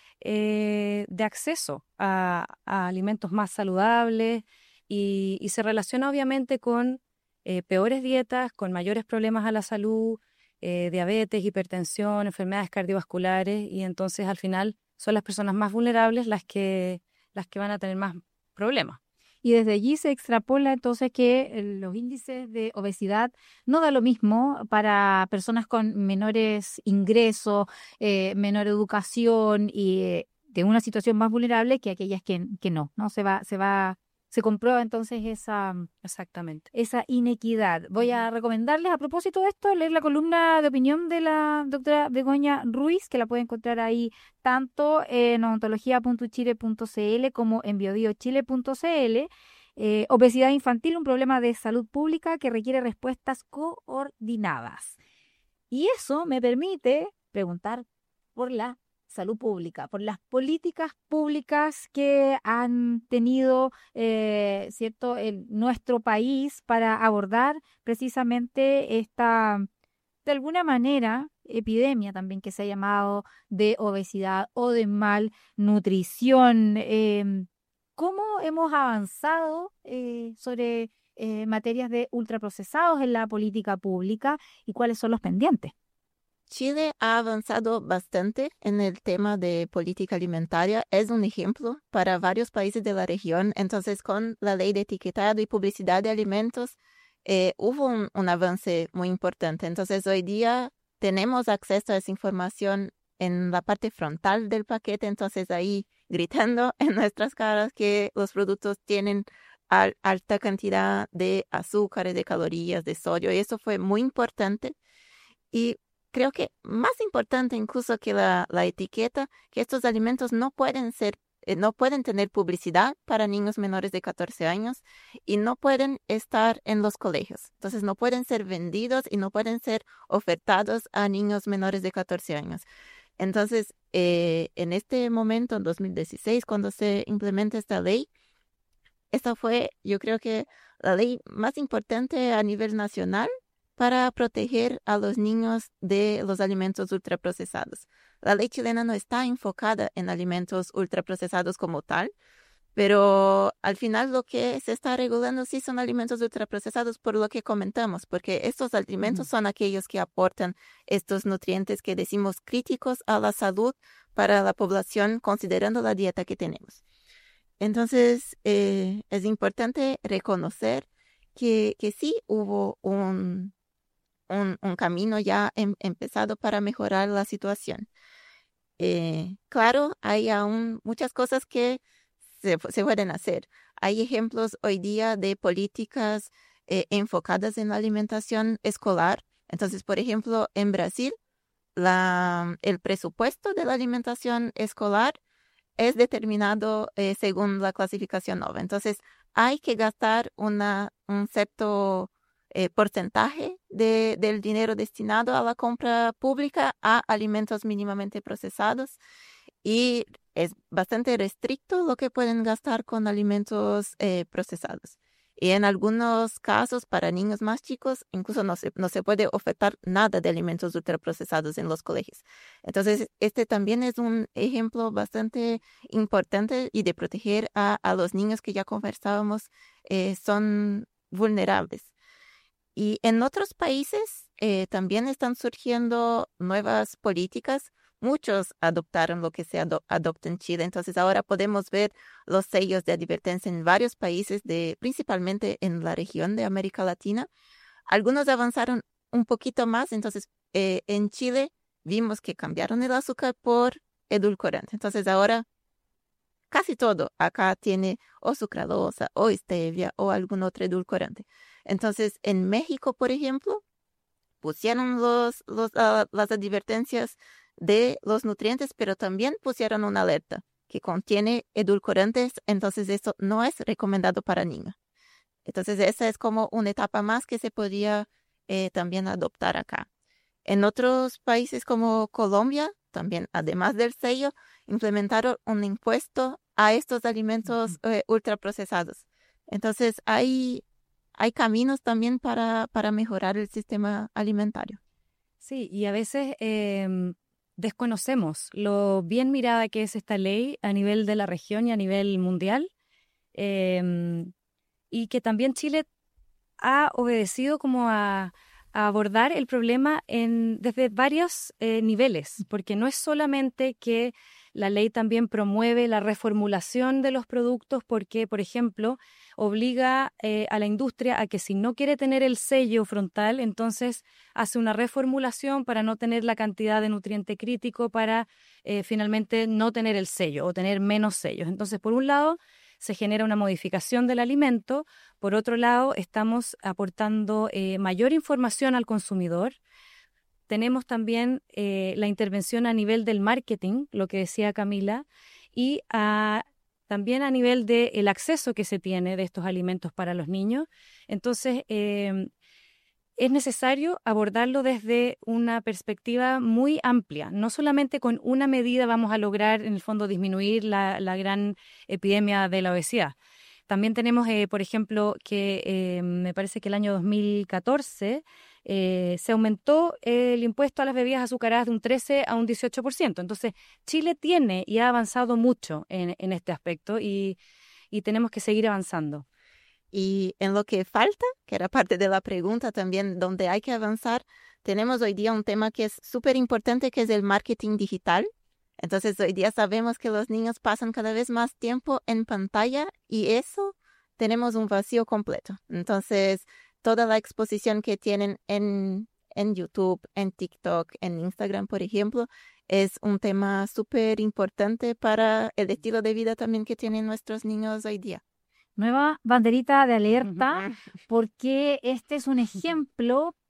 eh, de acceso a, a alimentos más saludables y, y se relaciona obviamente con eh, peores dietas, con mayores problemas a la salud, eh, diabetes, hipertensión, enfermedades cardiovasculares y entonces al final son las personas más vulnerables las que, las que van a tener más problemas. Y desde allí se extrapola entonces que eh, los índices de obesidad no da lo mismo para personas con menores ingresos, eh, menor educación y eh, de una situación más vulnerable que aquellas que, que no, ¿no? Se va, se va, se comprueba entonces esa, Exactamente. esa inequidad. Voy a recomendarles a propósito de esto, leer la columna de opinión de la doctora Begoña Ruiz, que la pueden encontrar ahí tanto en odontología punto chile punto c l como en biobiochile punto c l. Eh, obesidad infantil, un problema de salud pública que requiere respuestas coordinadas. Y eso me permite preguntar por la salud pública, por las políticas públicas que han tenido eh, cierto en nuestro país para abordar precisamente esta, de alguna manera, epidemia también que se ha llamado de obesidad o de malnutrición. Eh, ¿cómo hemos avanzado eh, sobre eh, materias de ultraprocesados en la política pública y cuáles son los pendientes? Chile ha avanzado bastante en el tema de política alimentaria. Es un ejemplo para varios países de la región. Entonces, con la ley de etiquetado y publicidad de alimentos, eh, hubo un, un avance muy importante. Entonces, hoy día tenemos acceso a esa información en la parte frontal del paquete. Entonces, ahí gritando en nuestras caras que los productos tienen al, alta cantidad de azúcares, de calorías, de sodio. Y eso fue muy importante. Y creo que más importante incluso que la, la etiqueta, que estos alimentos no pueden ser, eh, no pueden tener publicidad para niños menores de catorce años y no pueden estar en los colegios. Entonces no pueden ser vendidos y no pueden ser ofertados a niños menores de catorce años. Entonces, eh, en este momento, en dos mil dieciséis, cuando se implementa esta ley, esta fue, yo creo que la ley más importante a nivel nacional para proteger a los niños de los alimentos ultraprocesados. La ley chilena no está enfocada en alimentos ultraprocesados como tal, pero al final lo que se está regulando sí son alimentos ultraprocesados por lo que comentamos, porque estos alimentos uh-huh. son aquellos que aportan estos nutrientes que decimos críticos a la salud para la población considerando la dieta que tenemos. Entonces, eh, es importante reconocer que, que sí hubo un, un, un camino ya em, empezado para mejorar la situación. Eh, claro, hay aún muchas cosas que se, se pueden hacer. Hay ejemplos hoy día de políticas eh, enfocadas en la alimentación escolar. Entonces, por ejemplo, en Brasil, la, el presupuesto de la alimentación escolar es determinado eh, según la clasificación nova. Entonces, hay que gastar una, un cierto eh, porcentaje de, del dinero destinado a la compra pública a alimentos mínimamente procesados y es bastante restricto lo que pueden gastar con alimentos eh, procesados. Y en algunos casos, para niños más chicos, incluso no se, no se puede ofertar nada de alimentos ultraprocesados en los colegios. Entonces, este también es un ejemplo bastante importante y de proteger a, a los niños que ya conversábamos, eh, son vulnerables. Y en otros países eh, también están surgiendo nuevas políticas. Muchos adoptaron lo que se ado- adopta en Chile. Entonces ahora podemos ver los sellos de advertencia en varios países, de, principalmente en la región de América Latina. Algunos avanzaron un poquito más. Entonces eh, en Chile vimos que cambiaron el azúcar por edulcorante. Entonces ahora casi todo acá tiene o sucralosa o stevia o algún otro edulcorante. Entonces en México, por ejemplo, pusieron los, los, uh, las advertencias de los nutrientes, pero también pusieron una alerta que contiene edulcorantes, entonces esto no es recomendado para niños. Entonces esa es como una etapa más que se podría eh, también adoptar acá. En otros países como Colombia, también además del sello, implementaron un impuesto a estos alimentos eh, ultraprocesados. Entonces hay, hay caminos también para, para mejorar el sistema alimentario. Sí, y a veces eh, desconocemos lo bien mirada que es esta ley a nivel de la región y a nivel mundial, eh, y que también Chile ha obedecido como a, a abordar el problema en, desde varios eh, niveles, porque no es solamente que la ley también promueve la reformulación de los productos porque, por ejemplo, obliga eh, a la industria a que si no quiere tener el sello frontal, entonces hace una reformulación para no tener la cantidad de nutriente crítico para eh, finalmente no tener el sello o tener menos sellos. Entonces, por un lado, se genera una modificación del alimento. Por otro lado, estamos aportando eh, mayor información al consumidor. Tenemos también eh, la intervención a nivel del marketing, lo que decía Camila, y a, también a nivel del acceso que se tiene de estos alimentos para los niños. Entonces, eh, es necesario abordarlo desde una perspectiva muy amplia. No solamente con una medida vamos a lograr, en el fondo, disminuir la, la gran epidemia de la obesidad. También tenemos, eh, por ejemplo, que eh, me parece que el año dos mil catorce eh, se aumentó el impuesto a las bebidas azucaradas de un trece a un dieciocho por ciento. Entonces, Chile tiene y ha avanzado mucho en, en este aspecto y, y tenemos que seguir avanzando. Y en lo que falta, que era parte de la pregunta también, donde hay que avanzar, tenemos hoy día un tema que es súper importante, que es el marketing digital. Entonces, hoy día sabemos que los niños pasan cada vez más tiempo en pantalla y eso tenemos un vacío completo. Entonces, toda la exposición que tienen en, en YouTube, en TikTok, en Instagram, por ejemplo, es un tema súper importante para el estilo de vida también que tienen nuestros niños hoy día. Nueva banderita de alerta, porque este es un ejemplo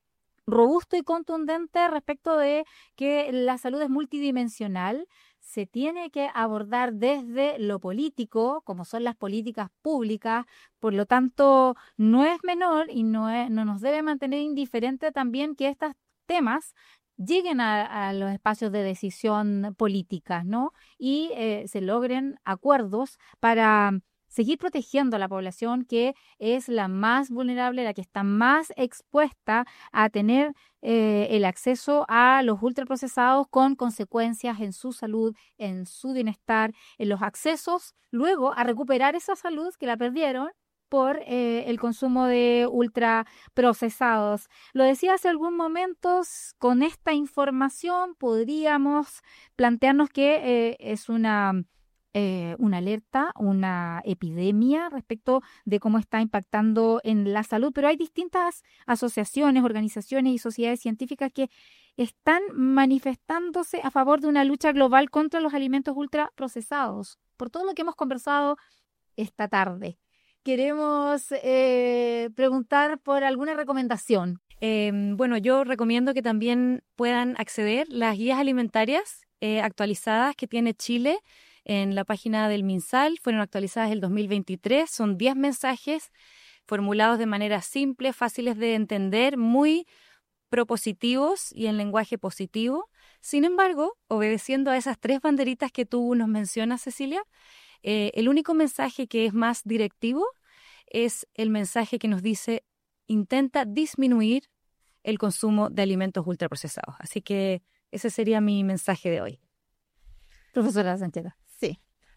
robusto y contundente respecto de que la salud es multidimensional. Se tiene que abordar desde lo político, como son las políticas públicas, por lo tanto no es menor y no, es, no nos debe mantener indiferente también que estos temas lleguen a, a los espacios de decisión políticas, ¿no? Y eh, se logren acuerdos para seguir protegiendo a la población que es la más vulnerable, la que está más expuesta a tener eh, el acceso a los ultraprocesados con consecuencias en su salud, en su bienestar, en los accesos, luego a recuperar esa salud que la perdieron por eh, el consumo de ultraprocesados. Lo decía hace algún momento, con esta información podríamos plantearnos que eh, es una... Eh, una alerta, una epidemia respecto de cómo está impactando en la salud, pero hay distintas asociaciones, organizaciones y sociedades científicas que están manifestándose a favor de una lucha global contra los alimentos ultraprocesados, por todo lo que hemos conversado esta tarde. Queremos eh, preguntar por alguna recomendación. Eh, bueno, yo recomiendo que también puedan acceder las guías alimentarias eh, actualizadas que tiene Chile en la página del MinSal. Fueron actualizadas el dos mil veintitrés. Son diez mensajes formulados de manera simple, fáciles de entender, muy propositivos y en lenguaje positivo. Sin embargo, obedeciendo a esas tres banderitas que tú nos mencionas, Cecilia, eh, el único mensaje que es más directivo es el mensaje que nos dice: intenta disminuir el consumo de alimentos ultraprocesados. Así que ese sería mi mensaje de hoy. Profesora Sancheta. Sí.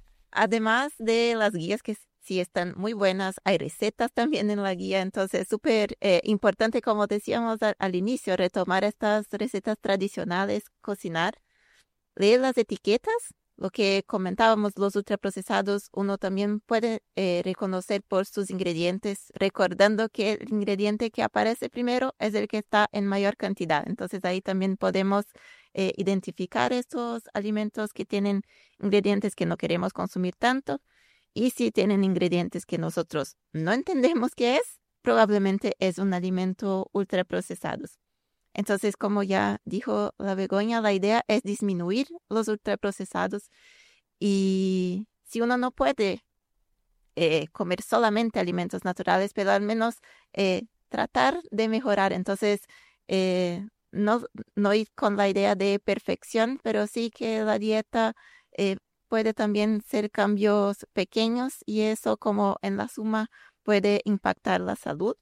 Además de las guías que sí están muy buenas, hay recetas también en la guía, entonces súper eh, importante, como decíamos al, al inicio, retomar estas recetas tradicionales, cocinar, leer las etiquetas, lo que comentábamos, los ultraprocesados, uno también puede eh, reconocer por sus ingredientes, recordando que el ingrediente que aparece primero es el que está en mayor cantidad. Entonces ahí también podemos eh, identificar estos alimentos que tienen ingredientes que no queremos consumir tanto, y si tienen ingredientes que nosotros no entendemos qué es, probablemente es un alimento ultraprocesado. Entonces, como ya dijo la Begoña, la idea es disminuir los ultraprocesados, y si uno no puede eh, comer solamente alimentos naturales, pero al menos eh, tratar de mejorar. Entonces, eh, no, no ir con la idea de perfección, pero sí que la dieta eh, puede también ser cambios pequeños, y eso, como en la suma, puede impactar la salud.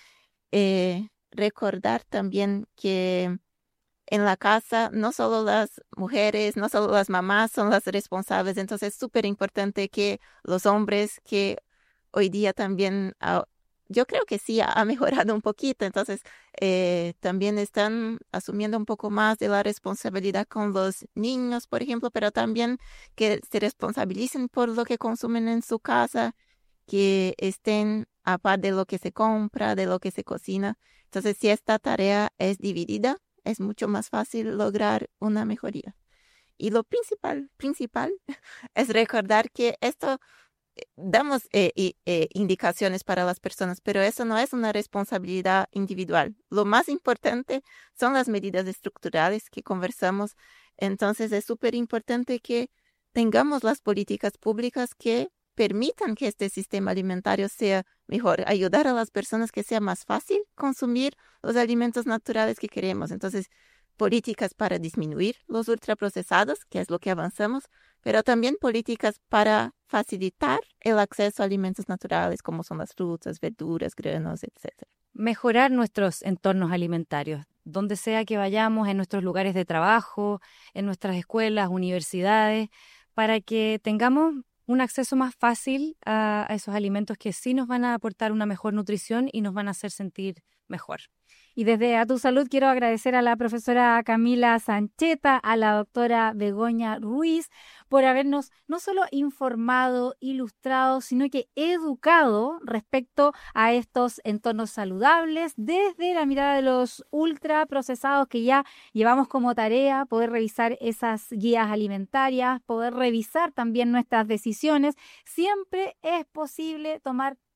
Eh, recordar también que en la casa no solo las mujeres, no solo las mamás son las responsables, entonces es súper importante que los hombres, que hoy día también, uh, yo creo que sí ha mejorado un poquito, entonces eh, también están asumiendo un poco más de la responsabilidad con los niños, por ejemplo, pero también que se responsabilicen por lo que consumen en su casa, que estén a par de lo que se compra, de lo que se cocina. Entonces, si esta tarea es dividida, es mucho más fácil lograr una mejoría. Y lo principal, principal es recordar que esto, eh, damos eh, eh, indicaciones para las personas, pero eso no es una responsabilidad individual. Lo más importante son las medidas estructurales que conversamos. Entonces, es súper importante que tengamos las políticas públicas que permitan que este sistema alimentario sea mejor, ayudar a las personas que sea más fácil consumir los alimentos naturales que queremos. Entonces, políticas para disminuir los ultraprocesados, que es lo que avanzamos, pero también políticas para facilitar el acceso a alimentos naturales, como son las frutas, verduras, granos, etcétera. Mejorar nuestros entornos alimentarios, donde sea que vayamos, en nuestros lugares de trabajo, en nuestras escuelas, universidades, para que tengamos un acceso más fácil a, a esos alimentos que sí nos van a aportar una mejor nutrición y nos van a hacer sentir mejor. Y desde A Tu Salud quiero agradecer a la profesora Camila Sancheta, a la doctora Begoña Ruiz, por habernos no solo informado, ilustrado, sino que educado respecto a estos entornos saludables desde la mirada de los ultraprocesados, que ya llevamos como tarea poder revisar esas guías alimentarias, poder revisar también nuestras decisiones. Siempre es posible tomar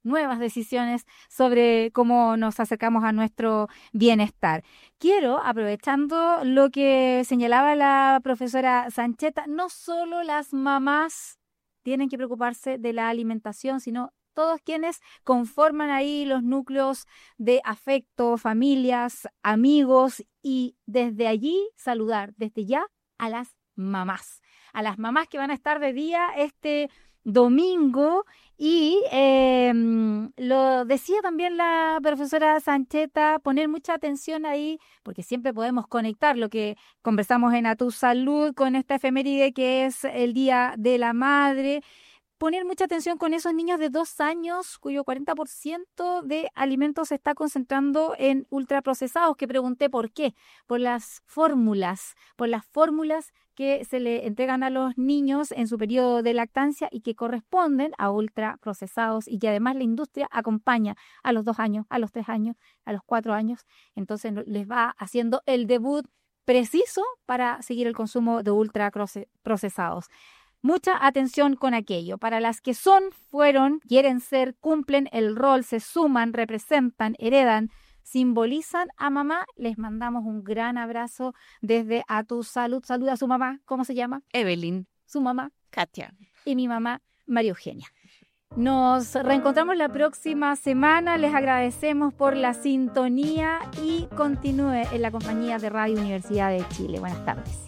nuevas decisiones sobre cómo nos acercamos a nuestro bienestar. Quiero, aprovechando lo que señalaba la profesora Sancheta, no solo las mamás tienen que preocuparse de la alimentación, sino todos quienes conforman ahí los núcleos de afecto, familias, amigos, y desde allí saludar, desde ya, a las mamás. A las mamás que van a estar de día este domingo, y eh, lo decía también la profesora Sancheta, poner mucha atención ahí, porque siempre podemos conectar lo que conversamos en A Tu Salud con esta efeméride que es el Día de la Madre. Poner mucha atención con esos niños de dos años cuyo cuarenta por ciento de alimentos se está concentrando en ultraprocesados, que pregunté por qué, por las fórmulas, por las fórmulas que se le entregan a los niños en su periodo de lactancia y que corresponden a ultraprocesados, y que además la industria acompaña a los dos años, a los tres años, a los cuatro años. Entonces les va haciendo el debut preciso para seguir el consumo de ultraprocesados. Mucha atención con aquello. Para las que son, fueron, quieren ser, cumplen el rol, se suman, representan, heredan, simbolizan a mamá, les mandamos un gran abrazo desde A Tu Salud. Saluda a su mamá, ¿cómo se llama? Evelyn. Su mamá, Katia. Y mi mamá, María Eugenia. Nos reencontramos la próxima semana. Les agradecemos por la sintonía y continúe en la compañía de Radio Universidad de Chile. Buenas tardes.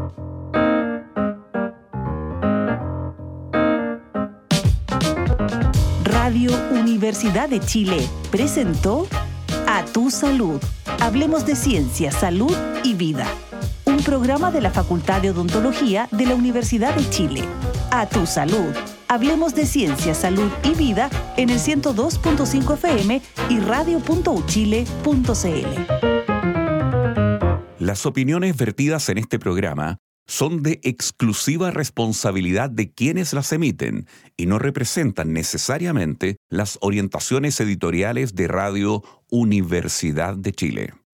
Radio Universidad de Chile presentó A Tu Salud. Hablemos de ciencia, salud y vida. Un programa de la Facultad de Odontología de la Universidad de Chile. A Tu Salud. Hablemos de ciencia, salud y vida en el ciento dos punto cinco F M y radio punto u chile punto c l. Las opiniones vertidas en este programa son de exclusiva responsabilidad de quienes las emiten y no representan necesariamente las orientaciones editoriales de Radio Universidad de Chile.